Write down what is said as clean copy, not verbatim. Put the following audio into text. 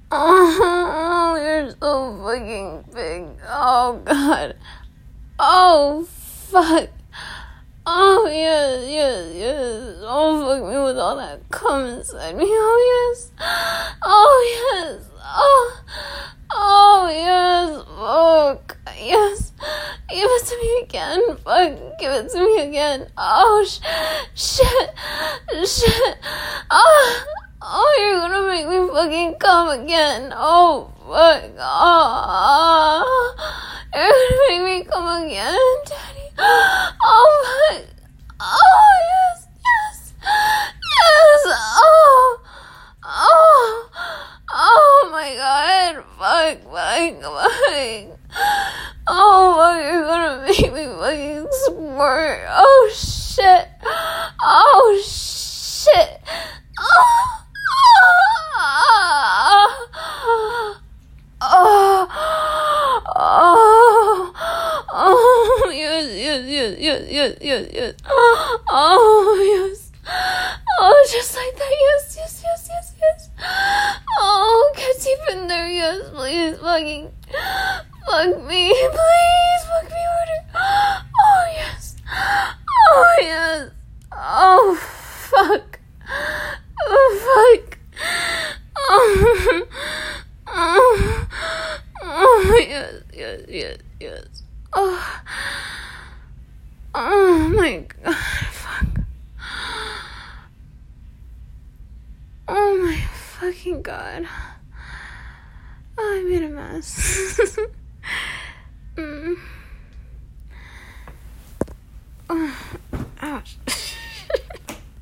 Oh, you're so fucking big. Oh, God. Oh, fuck. Oh, yes. Oh, fuck me with all that cum inside me. Oh, yes. Oh, yes. Oh, yes. Fuck. Yes. Give it to me again. Fuck. Give it to me again. Oh, shit. Oh, you're gonna make me fucking come again. Oh, fuck. You're gonna make me come again, Daddy. Oh, fuck. Oh, yes. Oh, my God. Fuck. Oh, fuck, you're gonna make me fucking squirt. Oh, shit. Oh, yes. Oh, yes. Oh, just like that. Yes. Oh, get deep in there. Yes, please. Fuck me. Please, fuck me harder. Oh, yes. Oh, fuck. Yes. Oh my God, fuck. Oh my fucking God. Oh, I made a mess.